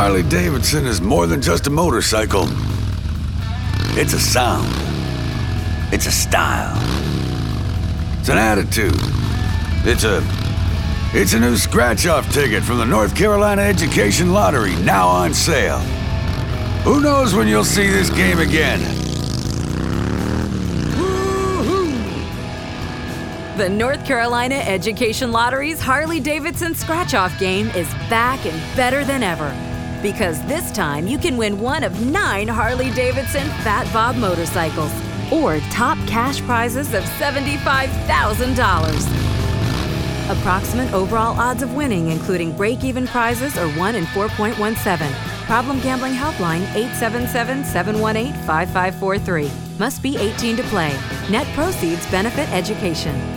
Harley-Davidson is more than just a motorcycle. It's a sound. It's a style. It's an attitude. It's a new scratch-off ticket from the North Carolina Education Lottery, now on sale. Who knows when you'll see this game again? The North Carolina Education Lottery's Harley-Davidson scratch-off game is back and better than ever. Because this time you can win one of 9 Harley-Davidson Fat Bob motorcycles or top cash prizes of $75,000. Approximate overall odds of winning, including break-even prizes, are 1 in 4.17. Problem Gambling Helpline 877-718-5543. Must be 18 to play. Net proceeds benefit education.